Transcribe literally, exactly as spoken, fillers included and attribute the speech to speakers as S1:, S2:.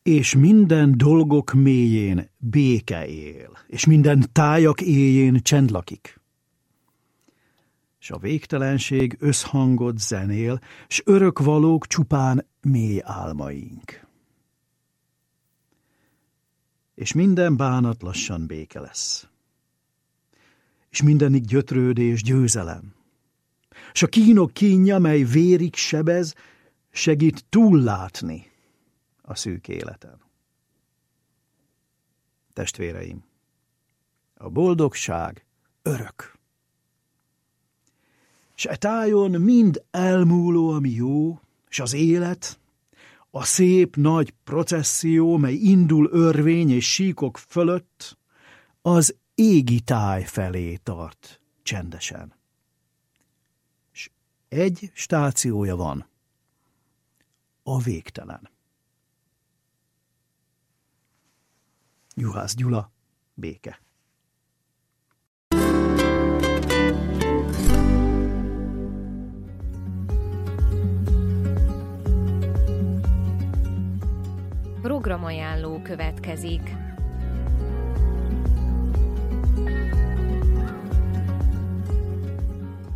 S1: És minden dolgok mélyén béke él, és minden tájak éjjén csend lakik. S a végtelenség összhangot zenél, s örökvalók csupán mély álmaink. És minden bánat lassan béke lesz. És mindenik gyötrődés győzelem. S a kínok kínja, mely vérig sebez, segít túllátni a szűk életen. Testvéreim, a boldogság örök. S e tájon mind elmúló, ami jó, s az élet, a szép nagy processzió, mely indul örvény és síkok fölött, az égi táj felé tart csendesen. S egy stációja van, a végtelen. Juhász Gyula, Béke.
S2: Programajánló következik.